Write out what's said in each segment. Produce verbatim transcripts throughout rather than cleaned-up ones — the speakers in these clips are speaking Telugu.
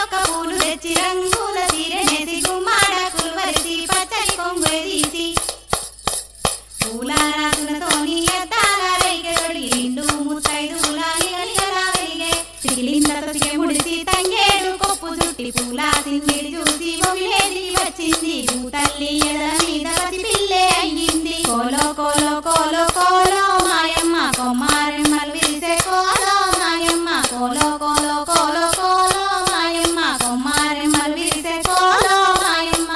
సీతక్క పూలు తెచ్చి రంగుల తీరెనేసి గుమ్మాడ కురువరిసి పచ్చని కొంగు తీసి పూల రాసులతోని ఎద్దాల రైకెదొడి ఇండు ముత్తైదుల నిగనిగలా వెలిగే సిగిలిందతకే ముడిసి తంగేడు కొప్పు చుట్టి పూల సింగిడి చూసి మొగిలేది వచ్చింది తల్లి ఎద మీద పసి పిల్లే అయ్యింది కోలో కోలో కోలో కోలో మాయమ్మ కొమ్మారెమ్మలు విరిసే కోలో మాయమ్మ కోలో కోలో కోలో కోలో మాయమ్మ కొమ్మారెమ్మలు విరిసే కోలో మాయమ్మ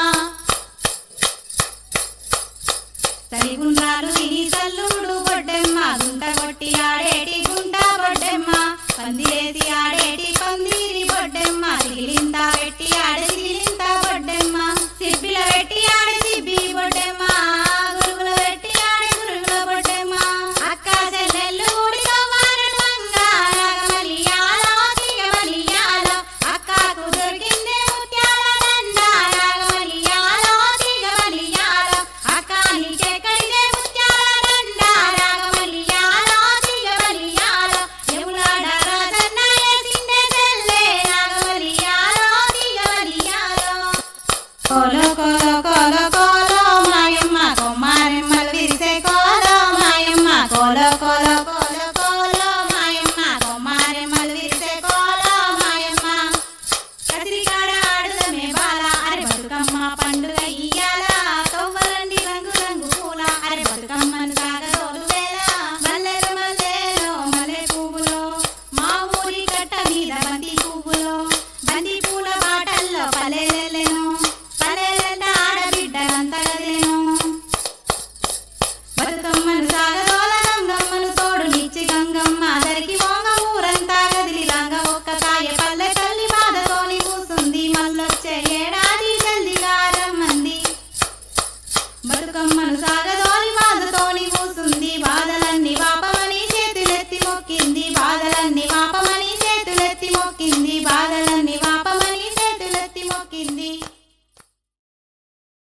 తలిగుండ్రాలు విని సల్లుడు బొడ్డెమ్మ గుంట కొట్టి ఆడేటి గుంట బొడ్డెమ్మ పందిరేసి ఆడేటి పందిరి బొడ్డెమ్మ సిగిలింత పెట్టి ఆడే సిగిలింత బొడ్డెమ్మ సిబ్బిల పెట్టి ఆడే సిబ్బి బొడ్డెమ్మ గురుగుల పెట్టి ఆడే గురుగుల బొడ్డెమ్మ అక్క చెల్లెళ్ళు ఊడిలో వారడు రాగమలియాలో తీగమలియాలో అక్కకు దొరికిందే ముత్యాల దండ రాగమలియాలో తీగమలియాలో అక్క నీకెక్కడిదే ముత్యాల దండ రాగమలియాలో తీగమలియాలో యములాడ రాజన్న ఏసిందే తెల్లే రాగమలియాలో తీగమలియాలో కోలో కోలో కోలో కోలో మాయమ్మ కొమ్మారెమ్మలు విరిసే కోలో మాయమ్మ కోలో కోలో కోలో కోలో మాయమ్మ కొమ్మారెమ్మలు విరిసే కోలో మాయమ్మ కసిరికాడ ఆడుదమే బాల అరే బతుకమ్మ పండుగ ఇయ్యాల తొవ్వలండి రంగు రంగు పూల అరే బతుకమ్మను సాగదోలు వేళ మల్లెలు మల్లెలో మల్లె పువ్వులో మా ఊరి కట్ట మీద బంతి పువ్వులో బంతి పూల బాటల్లో పల్లెలెల్లెను పల్లెలంట ఆడబిడ్డలంత గదిలెను బతుకమ్మను సాగదోల గంగమ్మను తోడు నిచ్చి గంగమ్మ దరికి మోగ ఊరంతా గదిలి రంగ ఒక్క కాయ పల్లె తల్లి బాధతోని కూసుంది మళ్ళొచ్చే ఏడాది జల్దిగా రమ్మంది బతుకమ్మను సాగదోలి బాధతోని కూసుంది బాధలన్నీ వాపమని చేతులెత్తి మొక్కింది బాధలన్నీ వాపమని చేతులెత్తి మొక్కింది బాధలన్నీ